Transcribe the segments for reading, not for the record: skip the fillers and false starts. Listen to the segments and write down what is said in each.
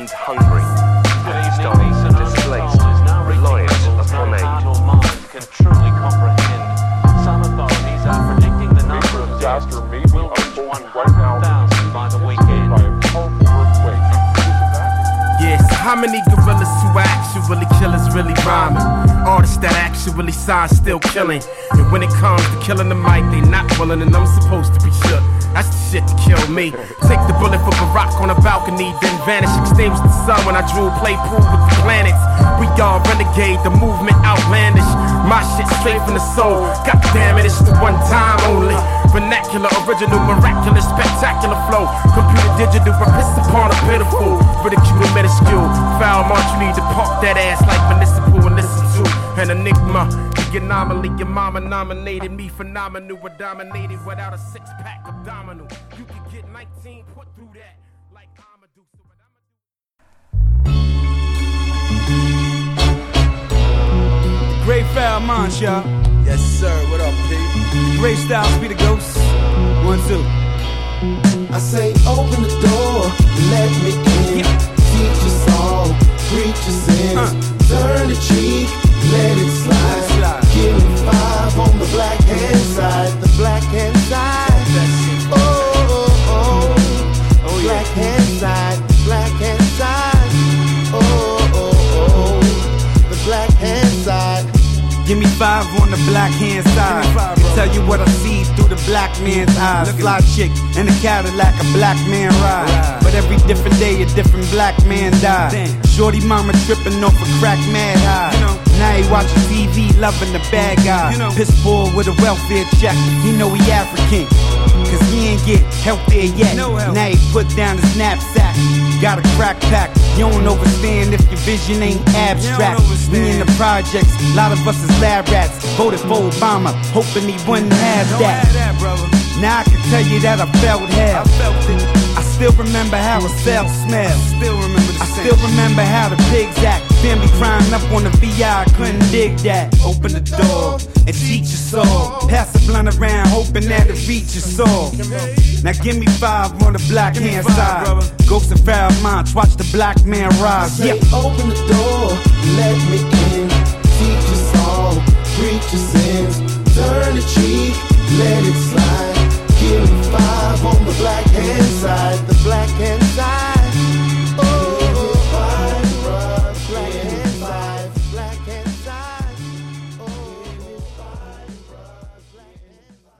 and hungry. Starved, displaced, reliant upon aid. Can truly comprehend. Some authorities are predicting the number of deaths will reach 100,000 by the weekend. Yes, how many gorillas who actually kill is really rhyming? Artists that actually sign still killing. And when it comes to killing the mic, they not willing, and I'm supposed to be shook. That's the shit to kill me. Take the bullet for Barack on a balcony, then vanish, extinguish the sun when I drew play pool with the planets. We all renegade, the movement outlandish. My shit straight from the soul. God damn it, it's the one time only. Vernacular, original, miraculous, spectacular flow. Computer digital, but piss upon a pitiful. Ridicule minuscule. Foul march, you need to park that ass like municipal and listen to an enigma. The anomaly, your mama nominated me phenomenal, but dominated without a six-pack abdominal. You can get 19 put through that like Amadou. So what I'ma do? Great foul munch, y'all. Yes, sir. What up, P? Great styles be the ghost. 1, 2. I say open the door, let me in. Teach us all, preach your sins. Turn the cheek, let it slide. Give me 5 on the black hand side. The black hand side. Oh, oh, oh. Black hand side, black hand side. Oh, oh, oh. The black hand side. Give me 5 on the black hand side. Can tell you what I see through the black man's eyes. Fly chick in a Cadillac, a black man ride. But every different day, a different black man die. Shorty mama tripping off a crack mad high. Now he watching TV, loving the bad guy. Piss poor with a welfare check. He know he African, cause he ain't get help there yet. Now he put down his knapsack. Got a crack pack. You don't understand if your vision ain't abstract. We in the projects, a lot of us is lab rats. Voted for Obama, hoping he wouldn't have that. Now I can tell you that I felt hell. I still remember how a cell smelled. I still remember how the pigs act. Family crying up on the VI, couldn't dig that. Open the door and teach us all. Pass the blunt around, hoping that it reach your soul. Now give me 5 on the black hand side. Ghost of Farrah Monch, watch the black man rise. I say open the door, let me in. Teach us all, preach your sins. Turn the cheek, let it slide. Give me 5 on the black hand side. The black hand side. Oh, 5, black hand side. Black hand side. Oh, 5, black hand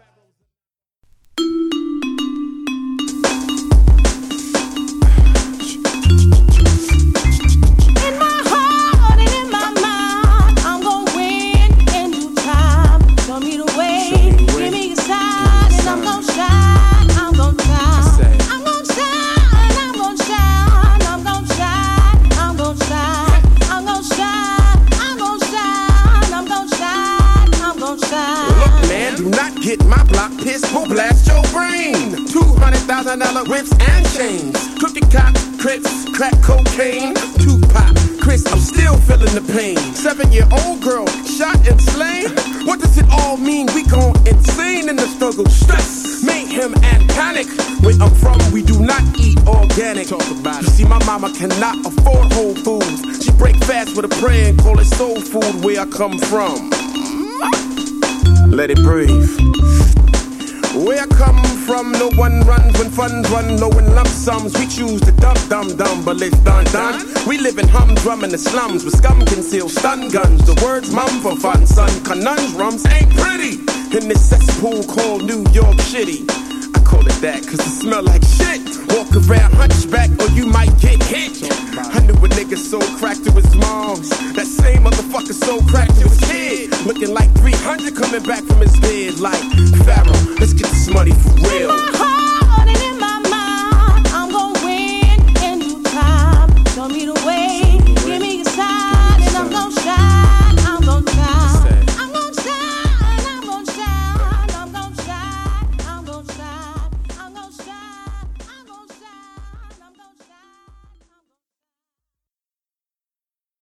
In my heart and in my mind, I'm gonna win in due time. Show me the way, give me your side, and I'm gonna shine, I'm gonna shine. I'm gonna shine, I'm gonna shine, I'm gonna shine, I'm gonna shine, I'm gonna shine, I'm gonna shine, I'm gonna shine, I'm gonna shine. Look, man, do not get my block pissed, we'll blast your brain. $200,000 whips and chains. Cookie cock, Crips, crack cocaine. Tupac, Chris, I'm still feeling the pain. 7-year-old girl shot and slain. What does it all mean? We gone insane in the struggle. Stress, mayhem, and panic. Where I'm from, we do not eat organic. Talk about it. You see, my mama cannot afford Whole Foods. She break fast with a prayer and call it soul food where I come from. Let it breathe. Where I come from, no one runs when funds run low in lump sums. We choose to dumb, but it's done. We live in humdrum in the slums with scum concealed stun guns. The words mum for fun, son. Conundrums ain't pretty in this cesspool called New York City. I call it that cause it smell like shit. Walk around hunchback or you might get hit. I knew a nigga so cracked to his moms. That same motherfucker so cracked to his kid. Looking like 300 coming back from his bed like